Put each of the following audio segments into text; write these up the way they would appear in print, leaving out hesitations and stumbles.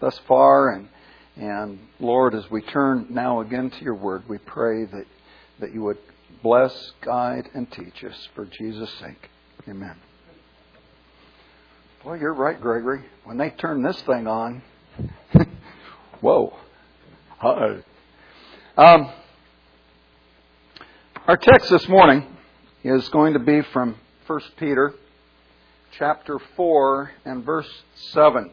thus far. And Lord, as we turn now again to your word, we pray that you would bless, guide, and teach us for Jesus' sake. Amen. Boy, you're right, Gregory. When they turn this thing on, whoa. Hi. Our text this morning is going to be from 1 Peter chapter 4 and verse 7.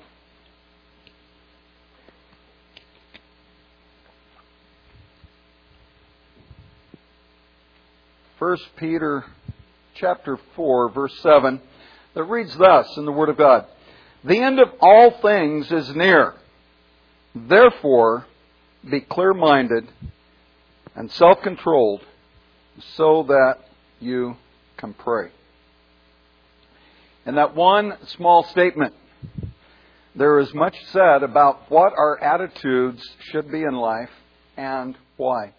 First Peter chapter 4, verse 7, that reads thus in the Word of God: "The end of all things is near. Therefore, be clear-minded and self-controlled so that you can pray." In that one small statement, there is much said about what our attitudes should be in life and why.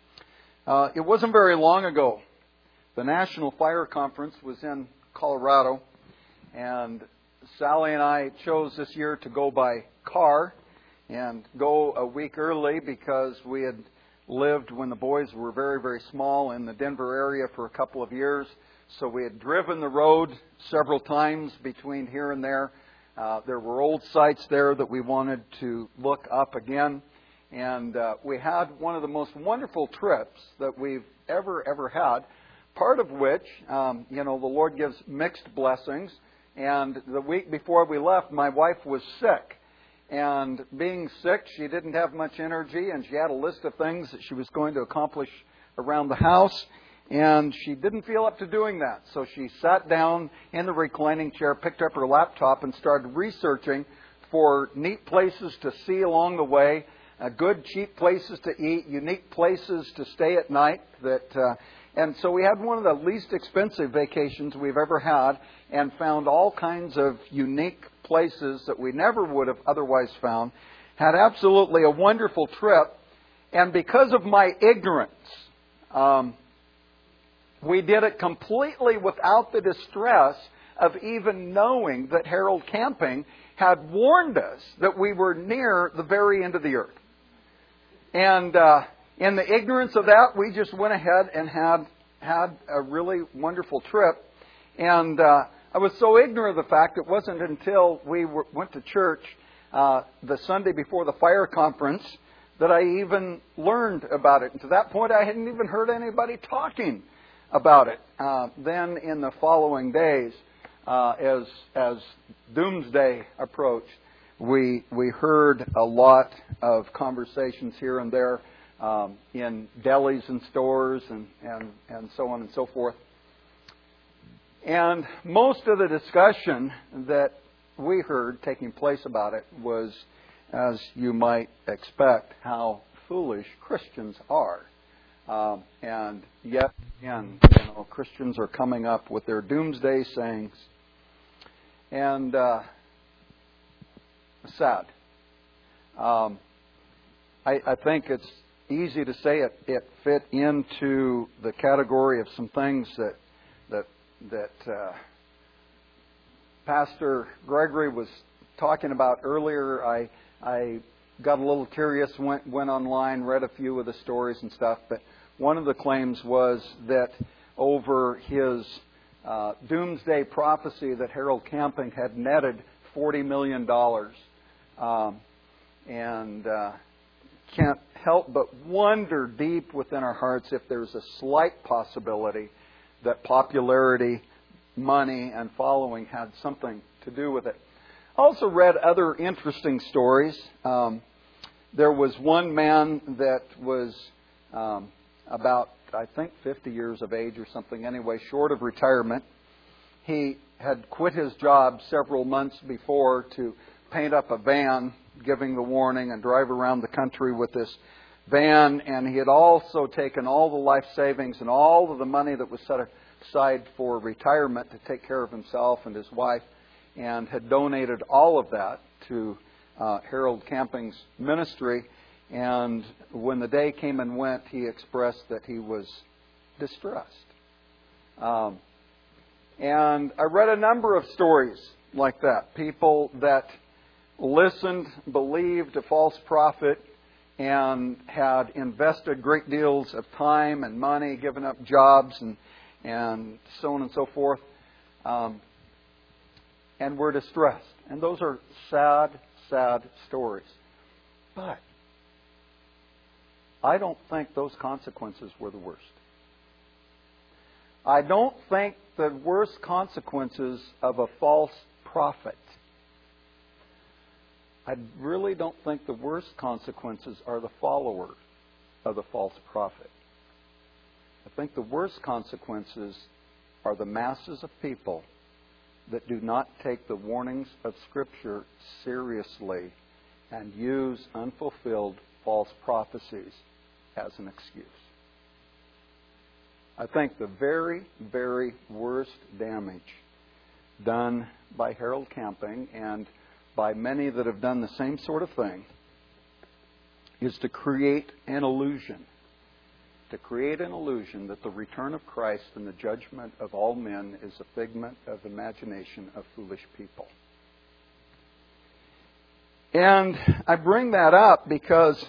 It wasn't very long ago. The National Fire Conference was in Colorado, and Sally and I chose this year to go by car and go a week early because we had lived when the boys were very, very small in the Denver area for a couple of years. So we had driven the road several times between here and there. There were old sites there that we wanted to look up again. And we had one of the most wonderful trips that we've ever had. Part of which, the Lord gives mixed blessings. And the week before we left, my wife was sick. And being sick, she didn't have much energy, and she had a list of things that she was going to accomplish around the house. And she didn't feel up to doing that. So she sat down in the reclining chair, picked up her laptop, and started researching for neat places to see along the way, good, cheap places to eat, unique places to stay at night. And so we had one of the least expensive vacations we've ever had, and found all kinds of unique places that we never would have otherwise found. Had absolutely a wonderful trip. And because of my ignorance, we did it completely without the distress of even knowing that Harold Camping had warned us that we were near the very end of the earth. And in the ignorance of that, we just went ahead and had a really wonderful trip. And I was so ignorant of the fact, it wasn't until we went to church the Sunday before the fire conference that I even learned about it. And to that point, I hadn't even heard anybody talking about it. Then in the following days, as Doomsday approached, we heard a lot of conversations here and there in delis and stores and so on and so forth. And most of the discussion that we heard taking place about it was, as you might expect, how foolish Christians are. And yet again, Christians are coming up with their doomsday sayings. And sad. I think it's easy to say it fit into the category of some things that Pastor Gregory was talking about earlier. I got a little curious, went online, read a few of the stories and stuff. But one of the claims was that over his doomsday prophecy that Harold Camping had netted $40 million. And can't help but wonder deep within our hearts if there's a slight possibility that popularity, money, and following had something to do with it. I also read other interesting stories. There was one man that was about, I think, 50 years of age or something, anyway, short of retirement. He had quit his job several months before to paint up a van, giving the warning, and drive around the country with this van. And he had also taken all the life savings and all of the money that was set aside for retirement to take care of himself and his wife, and had donated all of that to Harold Camping's ministry. And when the day came and went, he expressed that he was distressed. And I read a number of stories like that. People that listened, believed a false prophet, and had invested great deals of time and money, given up jobs and so on and so forth, and were distressed. And those are sad, sad stories. But I don't think those consequences were the worst. I don't think the worst consequences of a false prophet. I really don't think the worst consequences are the follower of the false prophet. I think the worst consequences are the masses of people that do not take the warnings of Scripture seriously and use unfulfilled false prophecies as an excuse. I think the very, very worst damage done by Harold Camping and by many that have done the same sort of thing is to create an illusion. To create an illusion that the return of Christ and the judgment of all men is a figment of imagination of foolish people. And I bring that up because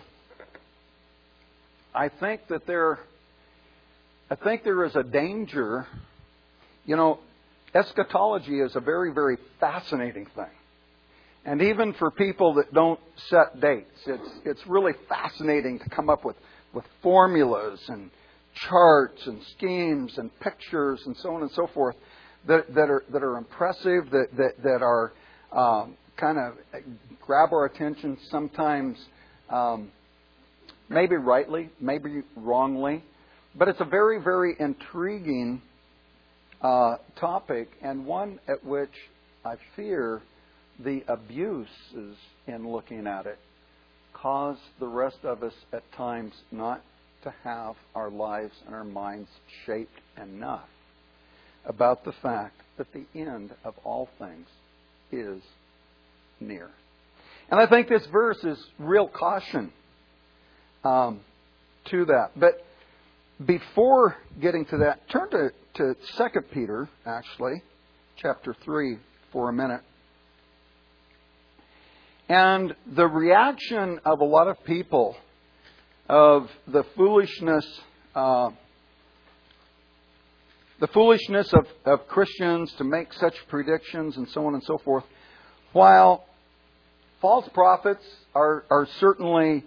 I think that there is a danger. You know, eschatology is a very, very fascinating thing. And even for people that don't set dates, it's really fascinating to come up with formulas and charts and schemes and pictures and so on and so forth that are impressive, that are kind of grab our attention sometimes, maybe rightly, maybe wrongly. But it's a very, very intriguing topic, and one at which I fear the abuses in looking at it cause the rest of us at times not to have our lives and our minds shaped enough about the fact that the end of all things is near. And I think this verse is real caution to that. But before getting to that, turn to 2 Peter, actually, chapter 3 for a minute. And the reaction of a lot of people of the foolishness of Christians to make such predictions and so on and so forth. While false prophets are certainly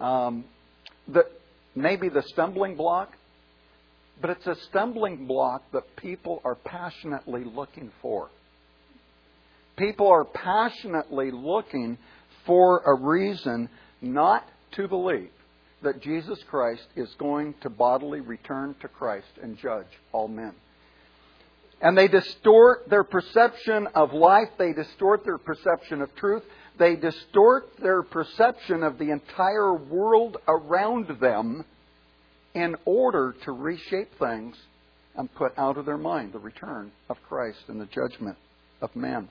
maybe the stumbling block, but it's a stumbling block that people are passionately looking for. People are passionately looking for a reason not to believe that Jesus Christ is going to bodily return to Christ and judge all men. And they distort their perception of life. They distort their perception of truth. They distort their perception of the entire world around them in order to reshape things and put out of their mind the return of Christ and the judgment of men.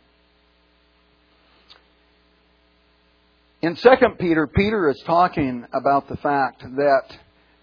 In 2 Peter, Peter is talking about the fact that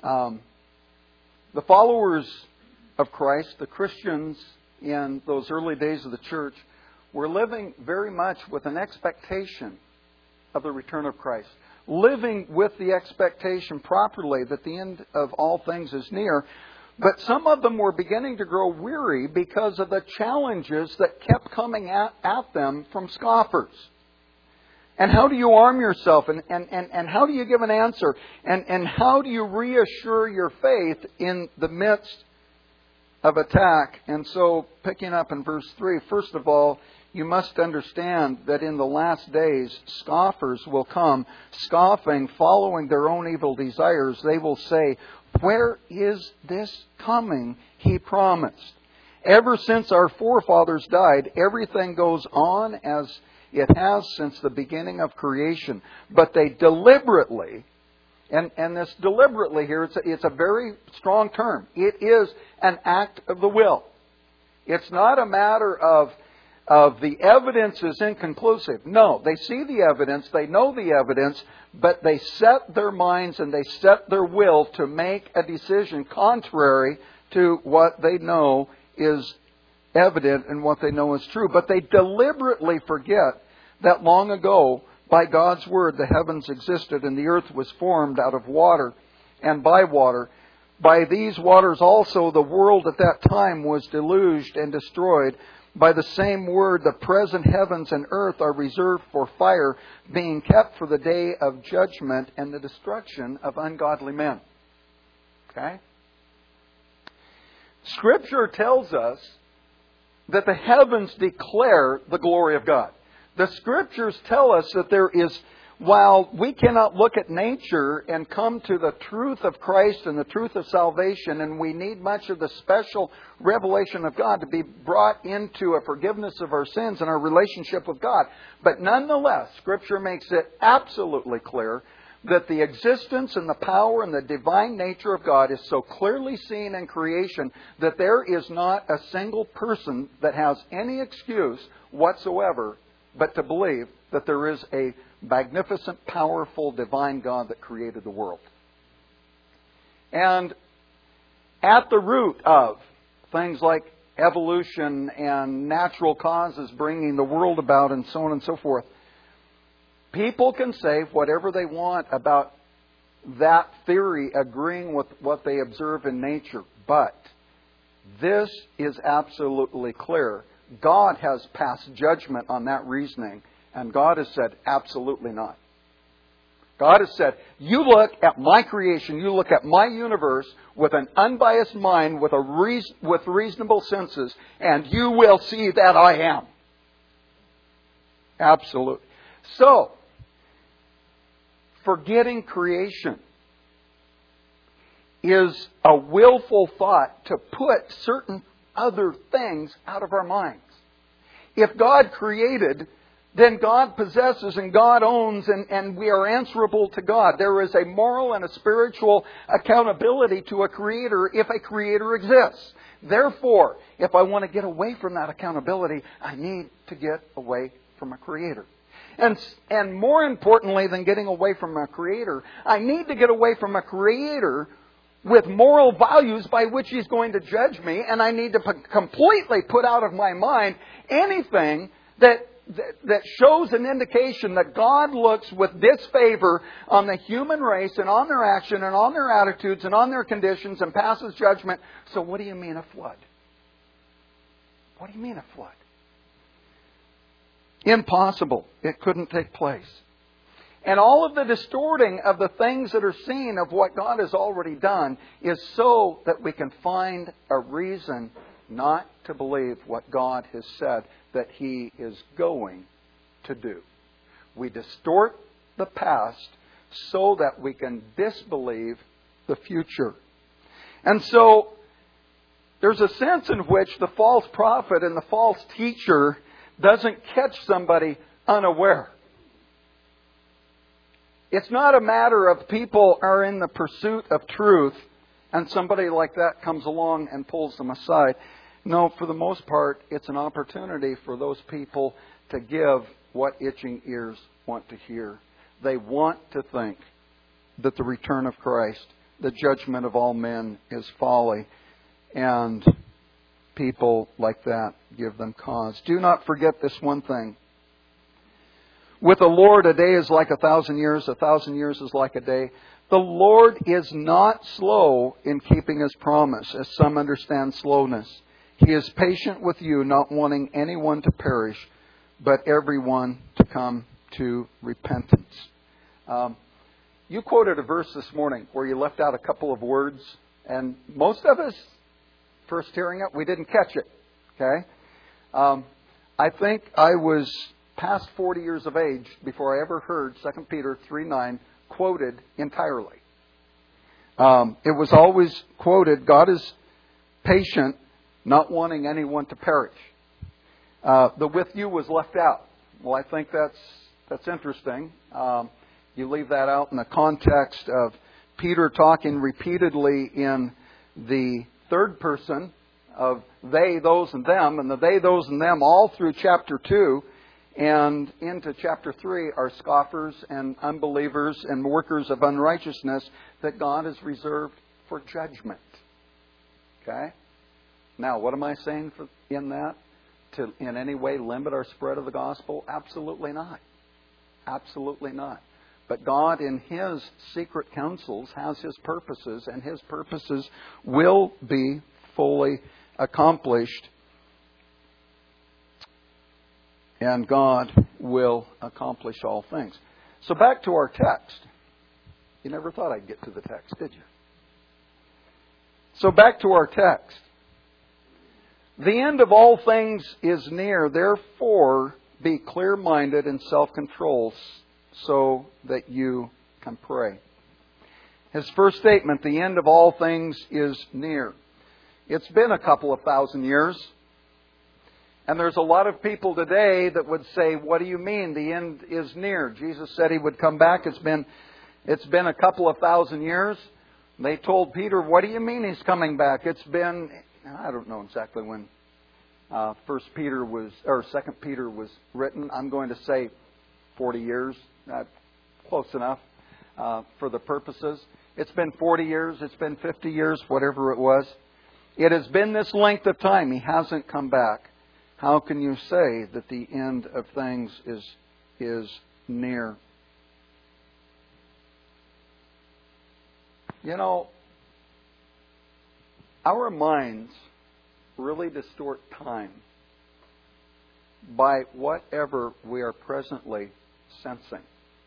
the followers of Christ, the Christians in those early days of the church, were living very much with an expectation of the return of Christ. Living with the expectation properly that the end of all things is near. But some of them were beginning to grow weary because of the challenges that kept coming at them from scoffers. And how do you arm yourself? And how do you give an answer? And how do you reassure your faith in the midst of attack? And so, picking up in verse 3, first of all, you must understand that in the last days, scoffers will come, scoffing, following their own evil desires. They will say, "Where is this coming he promised?" Ever since our forefathers died, everything goes on as it has since the beginning of creation. But they deliberately, and this deliberately here, it's a very strong term. It is an act of the will. It's not a matter of the evidence is inconclusive. No, they see the evidence, they know the evidence, but they set their minds and they set their will to make a decision contrary to what they know is evident and what they know is true. But they deliberately forget that long ago By God's word, the heavens existed, and the earth was formed out of water and by water. By these waters also the world at that time was deluged and destroyed. By the same word, the present heavens and earth are reserved for fire, being kept for the day of judgment and the destruction of ungodly men. Okay? Scripture tells us that the heavens declare the glory of God. The Scriptures tell us that there is, while we cannot look at nature and come to the truth of Christ and the truth of salvation, and we need much of the special revelation of God to be brought into a forgiveness of our sins and our relationship with God. But nonetheless, Scripture makes it absolutely clear that the existence and the power and the divine nature of God is so clearly seen in creation that there is not a single person that has any excuse whatsoever but to believe that there is a magnificent, powerful, divine God that created the world. And at the root of things like evolution and natural causes bringing the world about and so on and so forth, people can say whatever they want about that theory agreeing with what they observe in nature. But this is absolutely clear. God has passed judgment on that reasoning, and God has said, absolutely not. God has said, you look at my creation, you look at my universe with an unbiased mind, with reasonable senses, and you will see that I am. Absolutely. So, forgetting creation is a willful thought to put certain other things out of our minds. If God created, then God possesses and God owns, and we are answerable to God. There is a moral and a spiritual accountability to a Creator if a Creator exists. Therefore, if I want to get away from that accountability, I need to get away from a Creator. And more importantly than getting away from a Creator, I need to get away from a Creator with moral values by which He's going to judge me, and I need to completely put out of my mind anything that shows an indication that God looks with disfavor on the human race and on their action and on their attitudes and on their conditions and passes judgment. So what do you mean a flood? What do you mean a flood? Impossible. It couldn't take place. And all of the distorting of the things that are seen of what God has already done is so that we can find a reason not to believe what God has said that He is going to do. We distort the past so that we can disbelieve the future. And so there's a sense in which the false prophet and the false teacher doesn't catch somebody unaware. It's not a matter of people are in the pursuit of truth and somebody like that comes along and pulls them aside. No, for the most part, it's an opportunity for those people to give what itching ears want to hear. They want to think that the return of Christ, the judgment of all men, is folly. And people like that give them cause. Do not forget this one thing. With the Lord, a day is like 1,000 years. 1,000 years is like a day. The Lord is not slow in keeping His promise, as some understand slowness. He is patient with you, not wanting anyone to perish, but everyone to come to repentance. You quoted a verse this morning where you left out a couple of words, and most of us, first hearing it, we didn't catch it. Okay? I think I was past 40 years of age before I ever heard 2 Peter 3:9 quoted entirely. It was always quoted, God is patient, not wanting anyone to perish. The with you was left out. Well, I think that's interesting. You leave that out in the context of Peter talking repeatedly in the third person of they, those, and them, and the they, those, and them all through chapter 2 and into chapter 3 are scoffers and unbelievers and workers of unrighteousness that God has reserved for judgment. Okay? Now, what am I saying in that? To in any way limit our spread of the gospel? Absolutely not. Absolutely not. But God, in His secret counsels, has His purposes, and His purposes will be fully accomplished. And God will accomplish all things. So back to our text. You never thought I'd get to the text, did you? So back to our text. The end of all things is near, therefore be clear-minded and self-controlled so that you can pray. His first statement, the end of all things is near. It's been a couple of thousand years. And there's a lot of people today that would say, what do you mean the end is near? Jesus said He would come back. It's been a couple of thousand years. They told Peter, what do you mean He's coming back? It's been, I don't know exactly when 2 Peter was written. I'm going to say 40 years. Close enough for the purposes. It's been 40 years. It's been 50 years, whatever it was. It has been this length of time. He hasn't come back. How can you say that the end of things is near? You know, our minds really distort time by whatever we are presently sensing.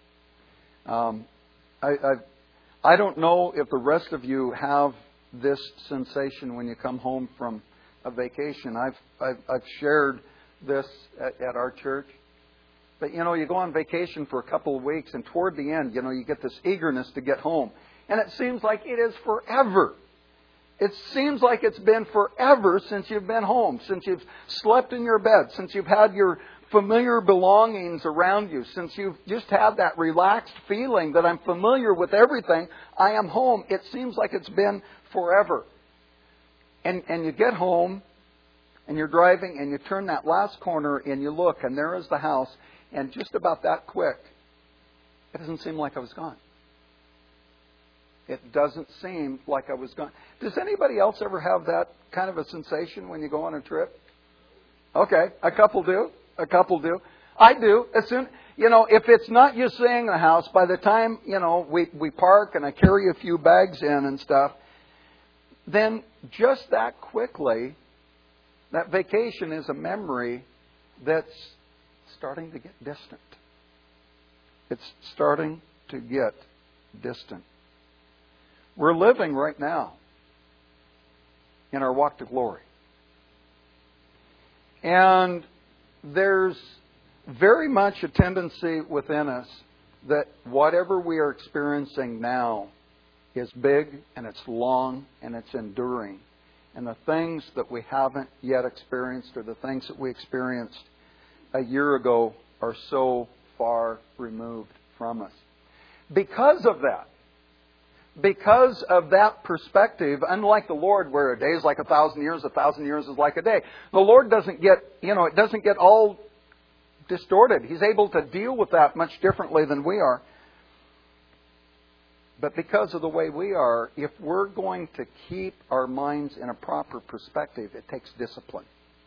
I don't know if the rest of you have this sensation when you come home from a vacation. I've shared this at our church. But, you know, you go on vacation for a couple of weeks, and toward the end, you know, you get this eagerness to get home. And it seems like it is forever. It seems like it's been forever since you've been home, since you've slept in your bed, since you've had your familiar belongings around you, since you've just had that relaxed feeling that I'm familiar with everything, I am home. It seems like it's been forever. And you get home, and you're driving, and you turn that last corner, and you look, and there is the house, and just about that quick, it doesn't seem like I was gone. It doesn't seem like I was gone. Does anybody else ever have that kind of a sensation when you go on a trip? Okay, a couple do. A couple do. I do. As soon, you know, if it's not you seeing the house, by the time, you know, we park and I carry a few bags in and stuff, then just that quickly, that vacation is a memory that's starting to get distant. It's starting to get distant. We're living right now in our walk to glory. And there's very much a tendency within us that whatever we are experiencing now is big and it's long and it's enduring. And the things that we haven't yet experienced or the things that we experienced a year ago are so far removed from us. Because of that perspective, unlike the Lord where a day is like 1,000 years, 1,000 years is like a day, the Lord doesn't get, it doesn't get all distorted. He's able to deal with that much differently than we are. But because of the way we are, if we're going to keep our minds in a proper perspective, it takes discipline.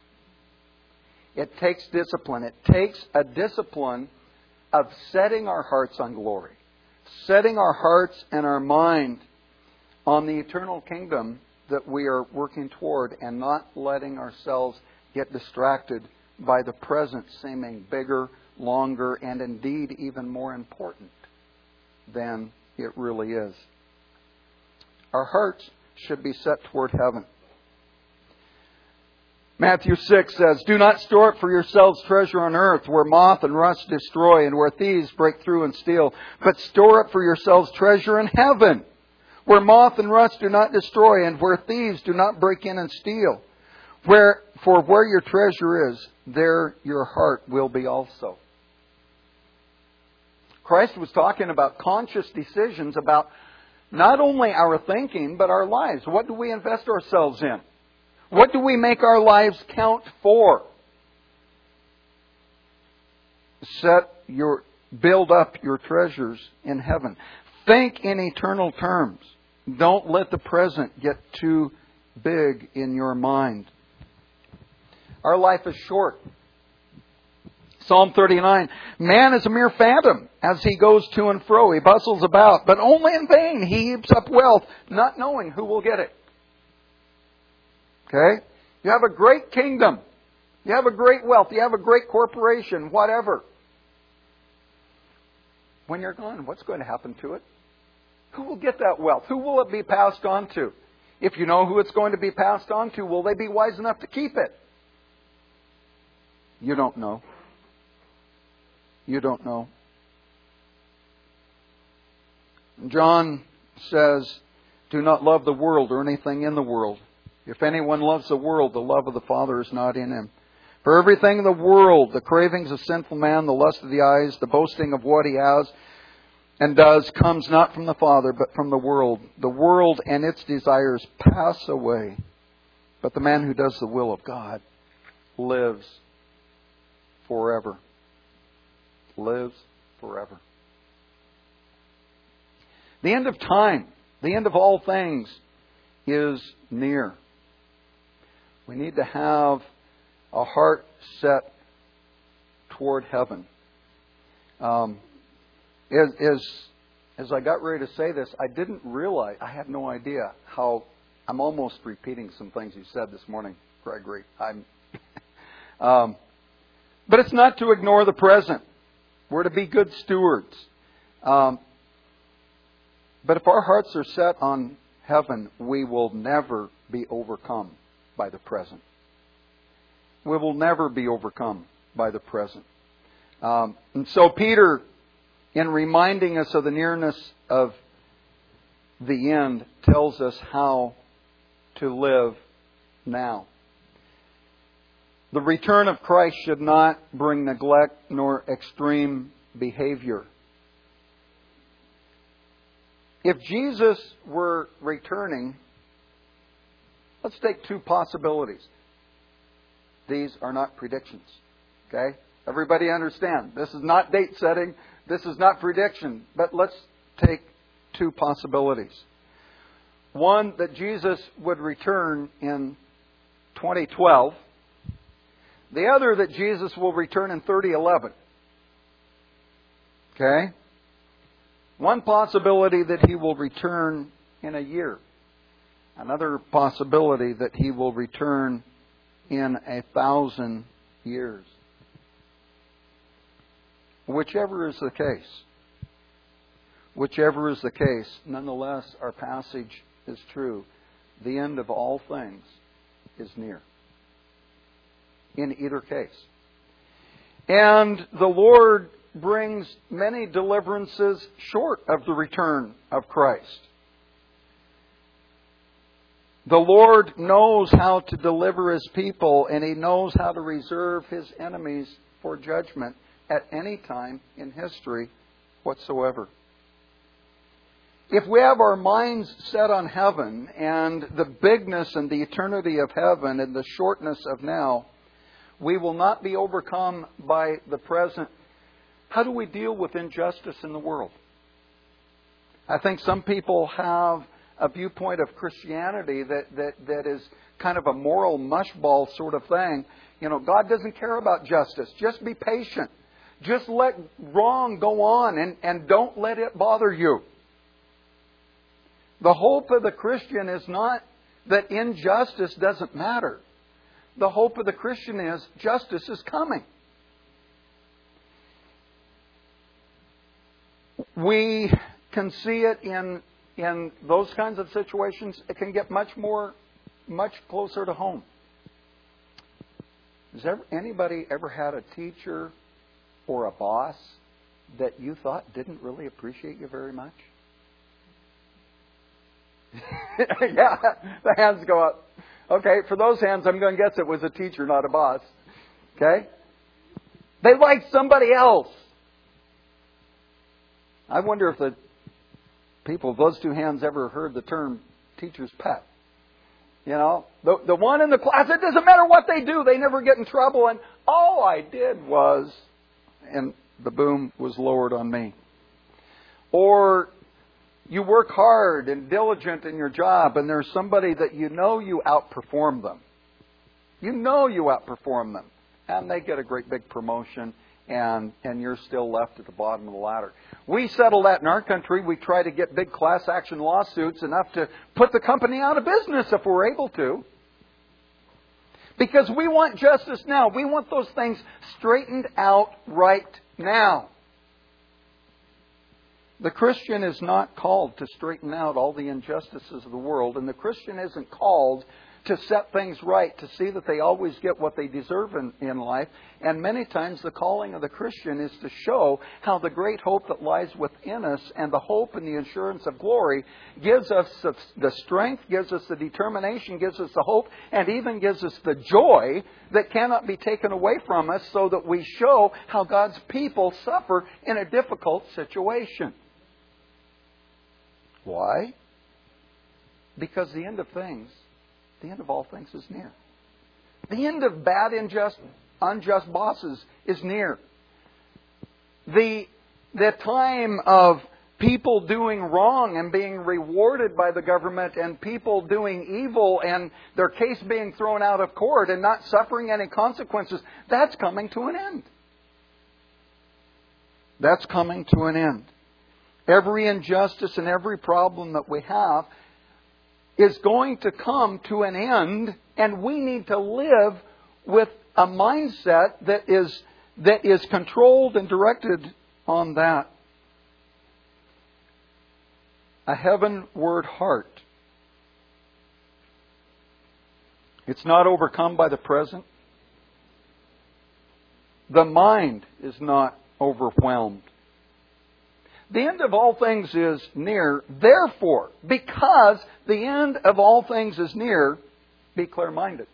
It takes discipline. It takes a discipline of setting our hearts on glory. Setting our hearts and our mind on the eternal kingdom that we are working toward and not letting ourselves get distracted by the present seeming bigger, longer, and indeed even more important than it really is. Our hearts should be set toward heaven. Matthew 6 says, "Do not store up for yourselves treasure on earth, where moth and rust destroy, and where thieves break through and steal. But store up for yourselves treasure in heaven, where moth and rust do not destroy, and where thieves do not break in and steal. For where your treasure is, there your heart will be also." Christ was talking about conscious decisions about not only our thinking, but our lives. What do we invest ourselves in? What do we make our lives count for? Build up your treasures in heaven. Think in eternal terms. Don't let the present get too big in your mind. Our life is short. Psalm 39, man is a mere phantom as he goes to and fro. He bustles about, but only in vain. He heaps up wealth, not knowing who will get it. Okay? You have a great kingdom. You have a great wealth. You have a great corporation, whatever. When you're gone, what's going to happen to it? Who will get that wealth? Who will it be passed on to? If you know who it's going to be passed on to, will they be wise enough to keep it? You don't know. You don't know. John says, do not love the world or anything in the world. If anyone loves the world, the love of the Father is not in him. For everything in the world, the cravings of sinful man, the lust of the eyes, the boasting of what he has and does, comes not from the Father, but from the world. The world and its desires pass away, but the man who does the will of God lives forever. Lives forever. The end of time, the end of all things, is near. We need to have a heart set toward heaven. As I got ready to say this, I didn't realize, I had no idea how, I'm almost repeating some things you said this morning, Gregory. But it's not to ignore the present. We're to be good stewards. But if our hearts are set on heaven, we will never be overcome by the present. We will never be overcome by the present. And so Peter, in reminding us of the nearness of the end, tells us how to live now. The return of Christ should not bring neglect nor extreme behavior. If Jesus were returning, let's take two possibilities. These are not predictions. Okay? Everybody understand. This is not date setting. This is not prediction. But let's take two possibilities. One, that Jesus would return in 2012. The other, that Jesus will return in 3011. Okay? One possibility that He will return in a year. Another possibility that He will return in 1,000 years. Whichever is the case, nonetheless, our passage is true. The end of all things is near. In either case. And the Lord brings many deliverances short of the return of Christ. The Lord knows how to deliver His people, and He knows how to reserve His enemies for judgment at any time in history whatsoever. If we have our minds set on heaven and the bigness and the eternity of heaven and the shortness of now, we will not be overcome by the present. How do we deal with injustice in the world? I think some people have a viewpoint of Christianity that is kind of a moral mushball sort of thing. You know, God doesn't care about justice. Just be patient. Just let wrong go on and don't let it bother you. The hope of the Christian is not that injustice doesn't matter. The hope of the Christian is justice is coming. We can see it in those kinds of situations. It can get much closer to home. Has anybody ever had a teacher or a boss that you thought didn't really appreciate you very much? Yeah, the hands go up. Okay, for those hands, I'm going to guess it was a teacher, not a boss. Okay? They liked somebody else. I wonder if the people of those two hands ever heard the term teacher's pet. You know, the one in the class, it doesn't matter what they do, they never get in trouble, and all I did was, and the boom was lowered on me. Or you work hard and diligent in your job, and there's somebody that you know you outperform them. You know you outperform them. And they get a great big promotion, and you're still left at the bottom of the ladder. We settle that in our country. We try to get big class action lawsuits, enough to put the company out of business if we're able to. Because we want justice now. We want those things straightened out right now. The Christian is not called to straighten out all the injustices of the world, and the Christian isn't called to set things right, to see that they always get what they deserve in life. And many times the calling of the Christian is to show how the great hope that lies within us, and the hope and the assurance of glory, gives us the strength, gives us the determination, gives us the hope, and even gives us the joy that cannot be taken away from us, so that we show how God's people suffer in a difficult situation. Why? Because the end of all things is near. The end of bad, unjust bosses is near. The time of people doing wrong and being rewarded by the government, and people doing evil and their case being thrown out of court and not suffering any consequences, that's coming to an end. That's coming to an end. Every injustice and every problem that we have is going to come to an end, and we need to live with a mindset that is controlled and directed on that. A heavenward heart. It's not overcome by the present. The mind is not overwhelmed. The end of all things is near. Therefore, because the end of all things is near, be clear-minded.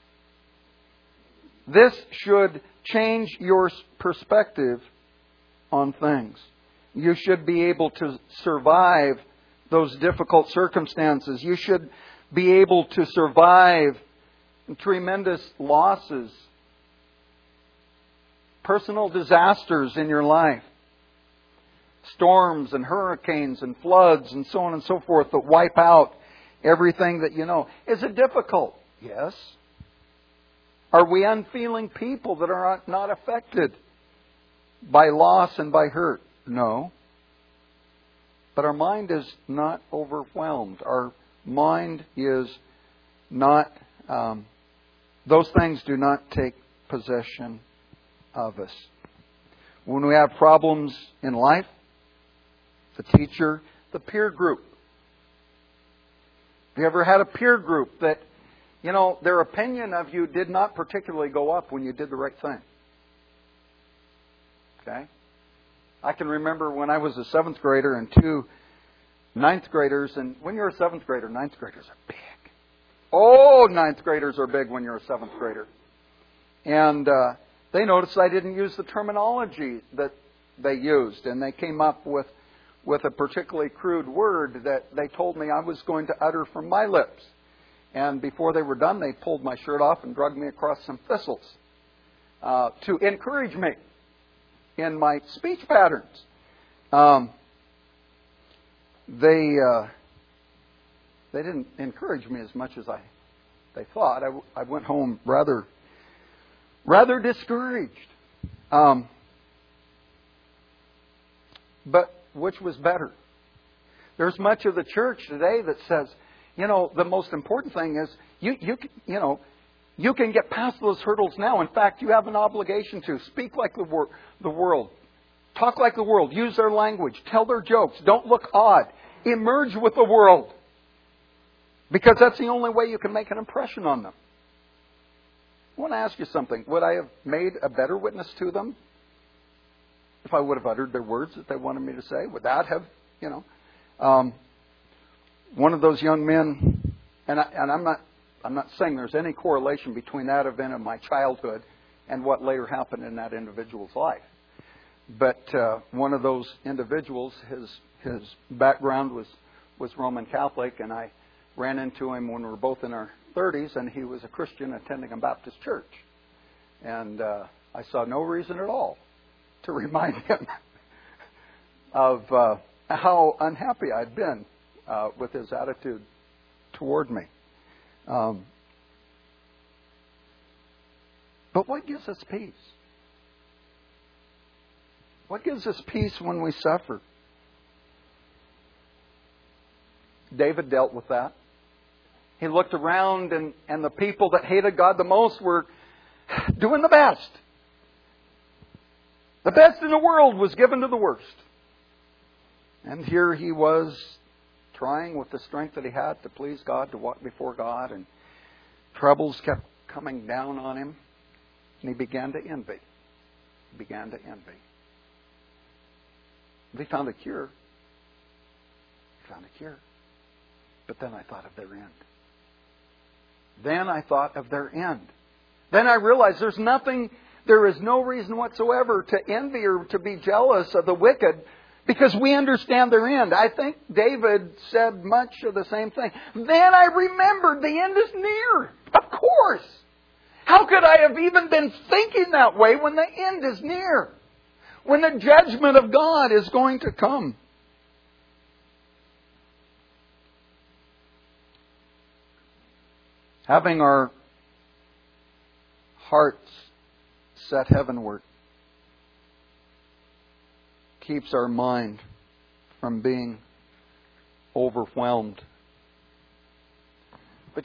This should change your perspective on things. You should be able to survive those difficult circumstances. You should be able to survive tremendous losses, personal disasters in your life. Storms and hurricanes and floods and so on and so forth that wipe out everything that you know. Is it difficult? Yes. Are we unfeeling people that are not affected by loss and by hurt? No. But our mind is not overwhelmed. Our mind is not, those things do not take possession of us. When we have problems in life, the teacher, the peer group. Have you ever had a peer group that, their opinion of you did not particularly go up when you did the right thing? Okay? I can remember when I was a 7th grader and 2 9th graders, and when you're a 7th grader, 9th graders are big. Oh, 9th graders are big when you're a 7th grader. And they noticed I didn't use the terminology that they used, and they came up with a particularly crude word that they told me I was going to utter from my lips. And before they were done, they pulled my shirt off and dragged me across some thistles to encourage me in my speech patterns. They didn't encourage me as much as they thought. I went home rather discouraged. But which was better? There's much of the church today that says, the most important thing is you can get past those hurdles now. In fact, you have an obligation to speak like the world, talk like the world, use their language, tell their jokes, don't look odd, emerge with the world, because that's the only way you can make an impression on them. I want to ask you something. Would I have made a better witness to them if I would have uttered their words that they wanted me to say? Would that have, one of those young men, and I'm not saying there's any correlation between that event of my childhood and what later happened in that individual's life. But one of those individuals, his background was Roman Catholic, and I ran into him when we were both in our 30s, and he was a Christian attending a Baptist church. And I saw no reason at all to remind him of how unhappy I'd been with his attitude toward me. But what gives us peace? What gives us peace when we suffer? David dealt with that. He looked around and the people that hated God the most were doing the best. The best in the world was given to the worst. And here he was trying with the strength that he had to please God, to walk before God, and troubles kept coming down on him. And he began to envy. He found a cure. But then I thought of their end. Then I realized there is no reason whatsoever to envy or to be jealous of the wicked, because we understand their end. I think David said much of the same thing. Then I remembered the end is near. Of course. How could I have even been thinking that way when the end is near? When the judgment of God is going to come. Having our hearts set heavenward keeps our mind from being overwhelmed. But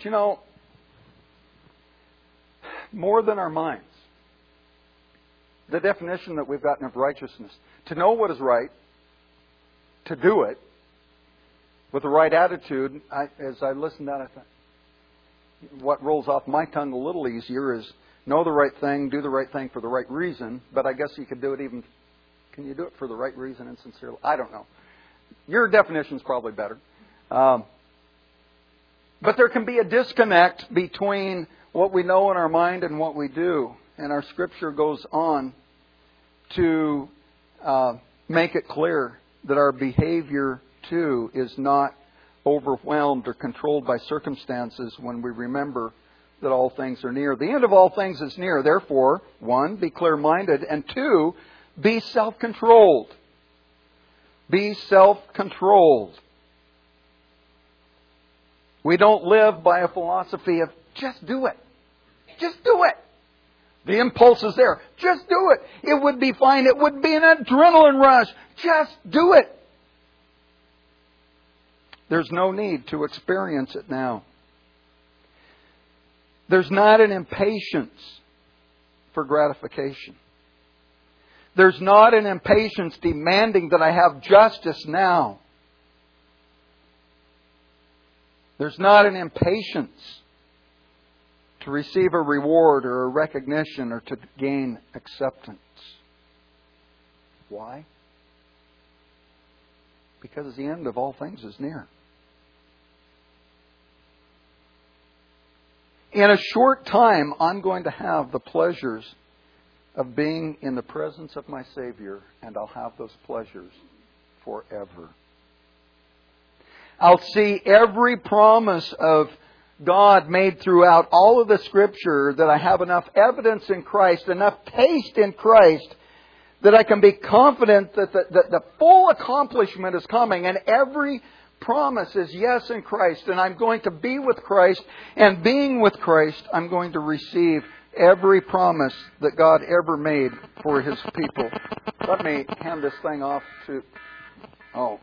more than our minds, the definition that we've gotten of righteousness, to know what is right, to do it with the right attitude. As I listened to that, I thought, what rolls off my tongue a little easier is know the right thing, do the right thing for the right reason. But I guess you could do it even... Can you do it for the right reason and sincerely? I don't know. Your definition's probably better. But there can be a disconnect between what we know in our mind and what we do. And our Scripture goes on to make it clear that our behavior, too, is not overwhelmed or controlled by circumstances when we remember that all things are near. The end of all things is near. Therefore, 1, be clear-minded, and 2, be self-controlled. Be self-controlled. We don't live by a philosophy of just do it. Just do it. The impulse is there. Just do it. It would be fine. It would be an adrenaline rush. Just do it. There's no need to experience it now. There's not an impatience for gratification. There's not an impatience demanding that I have justice now. There's not an impatience to receive a reward or a recognition or to gain acceptance. Why? Because the end of all things is near. In a short time, I'm going to have the pleasures of being in the presence of my Savior, and I'll have those pleasures forever. I'll see every promise of God made throughout all of the Scripture, that I have enough evidence in Christ, enough taste in Christ, that I can be confident that the full accomplishment is coming, and every promise is yes in Christ, and I'm going to be with Christ, and being with Christ, I'm going to receive every promise that God ever made for His people. Let me hand this thing off to... Oh.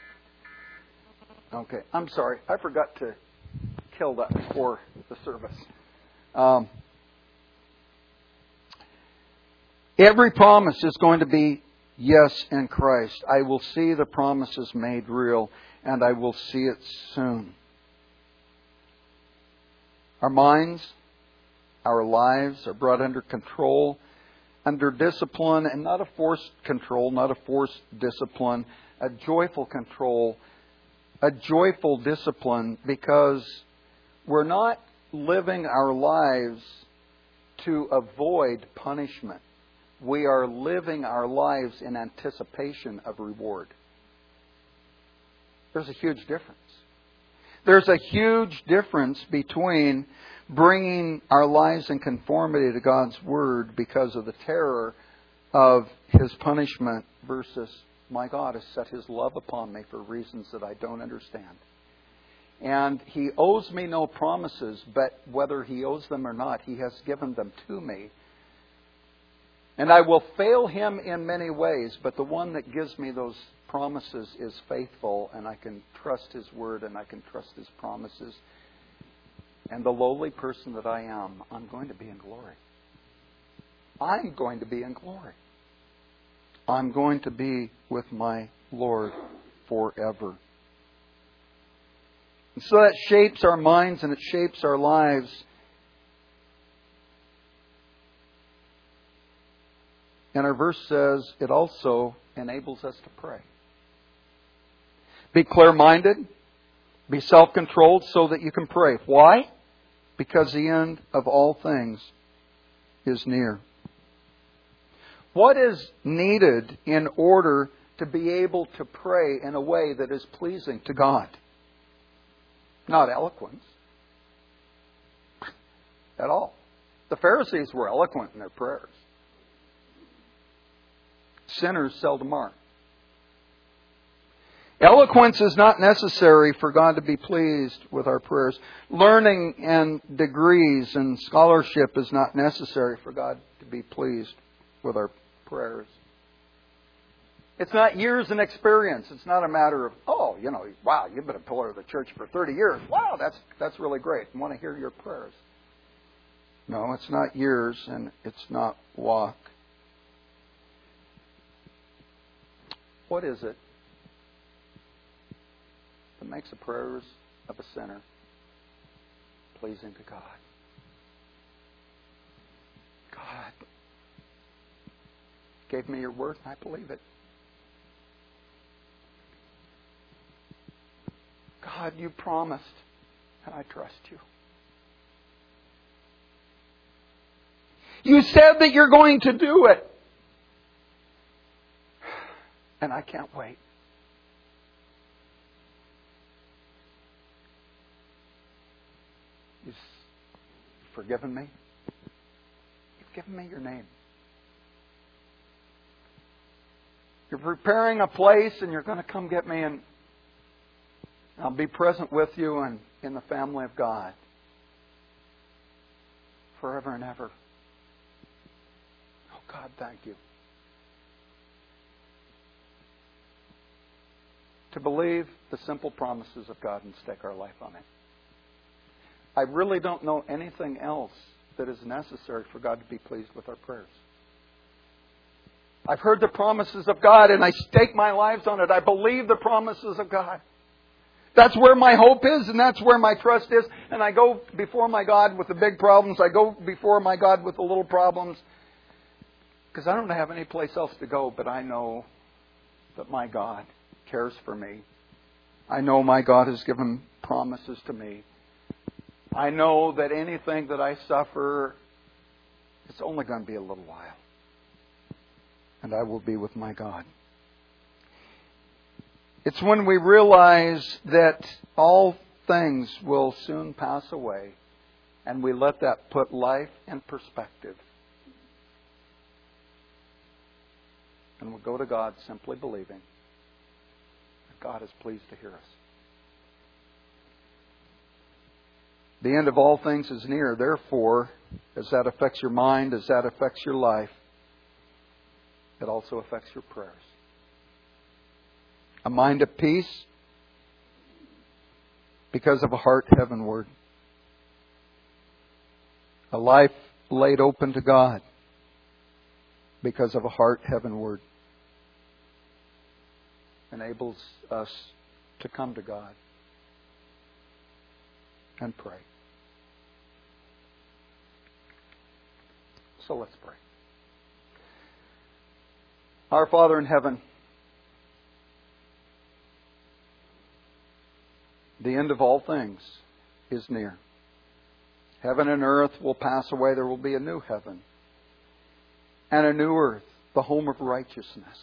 Okay. I'm sorry. I forgot to kill that before the service. Every promise is going to be yes in Christ. I will see the promises made real, and I will see it soon. Our minds, our lives are brought under control, under discipline, and not a forced control, not a forced discipline, a joyful control, a joyful discipline, because we're not living our lives to avoid punishment. We are living our lives in anticipation of reward. There's a huge difference. There's a huge difference between bringing our lives in conformity to God's Word because of the terror of His punishment versus, my God has set His love upon me for reasons that I don't understand. And He owes me no promises, but whether He owes them or not, He has given them to me And I will fail Him in many ways, but the one that gives me those promises is faithful, and I can trust His Word and I can trust His promises. And the lowly person that I am, I'm going to be in glory. I'm going to be in glory. I'm going to be with my Lord forever. And so that shapes our minds and it shapes our lives. And our verse says it also enables us to pray. Be clear-minded. Be self-controlled so that you can pray. Why? Because the end of all things is near. What is needed in order to be able to pray in a way that is pleasing to God? Not eloquence. At all. The Pharisees were eloquent in their prayers. Sinners seldom are. Eloquence is not necessary for God to be pleased with our prayers. Learning and degrees and scholarship is not necessary for God to be pleased with our prayers. It's not years and experience. It's not a matter of, wow, you've been a pillar of the church for 30 years. Wow, that's really great. I want to hear your prayers. No, it's not years and it's not walk. What is it that makes the prayers of a sinner pleasing to God? God gave me your word and I believe it. God, you promised and I trust you. You said that you're going to do it. And I can't wait. You've forgiven me. You've given me your name. You're preparing a place and you're going to come get me and I'll be present with you and in the family of God forever and ever. Oh God, thank you. To believe the simple promises of God and stake our life on it. I really don't know anything else that is necessary for God to be pleased with our prayers. I've heard the promises of God and I stake my lives on it. I believe the promises of God. That's where my hope is and that's where my trust is. And I go before my God with the big problems. I go before my God with the little problems. Because I don't have any place else to go, but I know that my God cares for me. I know my God has given promises to me. I know that anything that I suffer, it's only going to be a little while. And I will be with my God. It's when we realize that all things will soon pass away and we let that put life in perspective. And we'll go to God simply believing God is pleased to hear us. The end of all things is near. Therefore, as that affects your mind, as that affects your life, it also affects your prayers. A mind at peace because of a heart heavenward. A life laid open to God because of a heart heavenward. Enables us to come to God and pray. So let's pray. Our Father in heaven, the end of all things is near. Heaven and earth will pass away. There will be a new heaven and a new earth, the home of righteousness.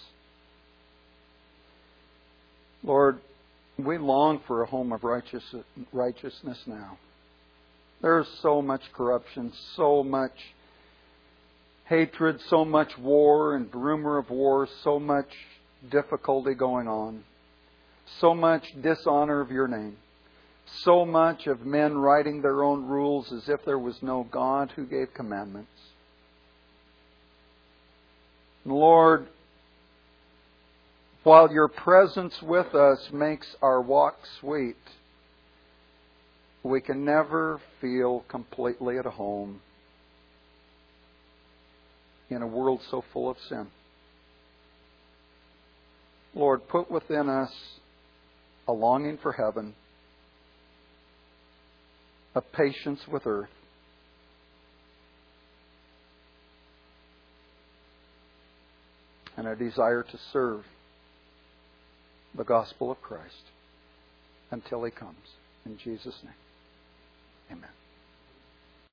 Lord, we long for a home of righteousness now. There's so much corruption, so much hatred, so much war and rumor of war, so much difficulty going on, so much dishonor of your name, so much of men writing their own rules as if there was no God who gave commandments. Lord, while your presence with us makes our walk sweet, we can never feel completely at home in a world so full of sin. Lord, put within us a longing for heaven, a patience with earth, and a desire to serve the gospel of Christ until He comes. In Jesus' name, amen.